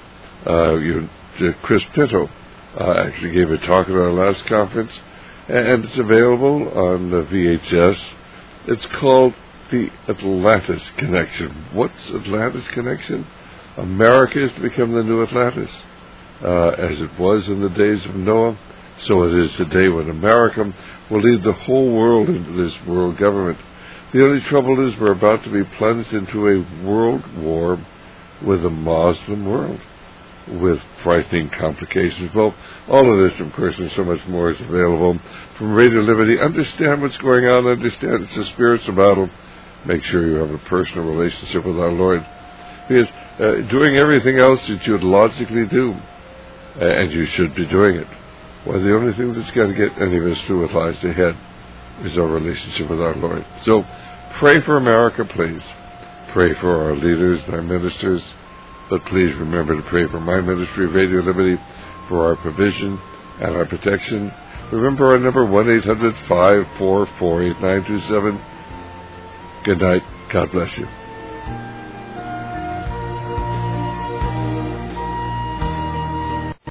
Uh, you, uh, Chris Pinto uh, actually gave a talk at our last conference, and it's available on the V H S. It's called "The Atlantis Connection." What's Atlantis Connection? America is to become the new Atlantis. Uh, as it was in the days of Noah, so it is today, when America will lead the whole world into this world government. The only trouble is we're about to be plunged into a world war with the Muslim world, with frightening complications. Well, all of this, of course, and so much more is available from Radio Liberty. Understand what's going on. Understand it's a spiritual battle. Make sure you have a personal relationship with our Lord. Because uh, doing everything else that you'd logically do, uh, and you should be doing it, well, the only thing that's going to get any of us through what lies ahead is our relationship with our Lord. So pray for America, please. Pray for our leaders and our ministers. But please remember to pray for my ministry, Radio Liberty, for our provision and our protection. Remember our number, one eight hundred, five four four, eight nine two seven. Good night. God bless you.